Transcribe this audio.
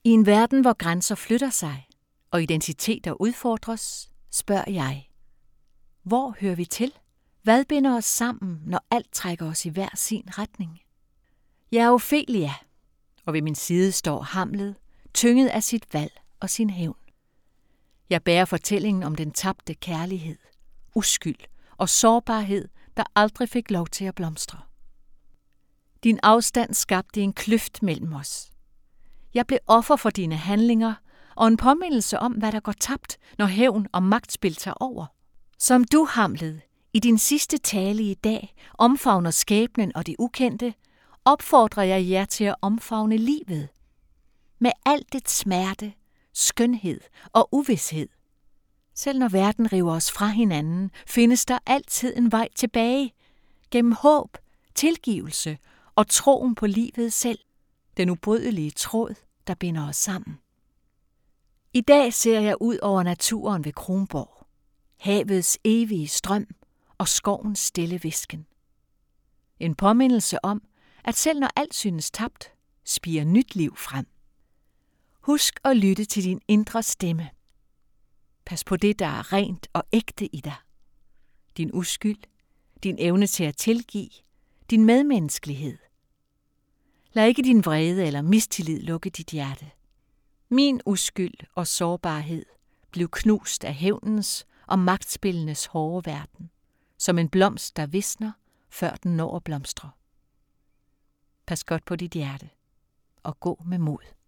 I en verden, hvor grænser flytter sig og identiteter udfordres, spørger jeg. Hvor hører vi til? Hvad binder os sammen, når alt trækker os i hver sin retning? Jeg er Ophelia, og ved min side står Hamlet, tynget af sit valg og sin hævn. Jeg bærer fortællingen om den tabte kærlighed, uskyld og sårbarhed, der aldrig fik lov til at blomstre. Din afstand skabte en kløft mellem os. Jeg blev offer for dine handlinger og en påmindelse om, hvad der går tabt, når hævn og magtspil tager over. Som du, Hamlet, i din sidste tale i dag omfavner skæbnen og det ukendte, opfordrer jeg jer til at omfavne livet. Med alt dets smerte, skønhed og uvished. Selv når verden river os fra hinanden, findes der altid en vej tilbage. Gennem håb, tilgivelse og troen på livet selv. Den ubrydelige tråd, der binder os sammen. I dag ser jeg ud over naturen ved Kronborg. Havets evige strøm og skovens stille hvisken. En påmindelse om, at selv når alt synes tabt, spirer nyt liv frem. Husk at lytte til din indre stemme. Pas på det, der er rent og ægte i dig. Din uskyld, din evne til at tilgive, din medmenneskelighed. Lad ikke din vrede eller mistillid lukke dit hjerte. Min uskyld og sårbarhed blev knust af hævnens og magtspillenes hårde verden, som en blomst, der visner, før den når at blomstre. Pas godt på dit hjerte og gå med mod.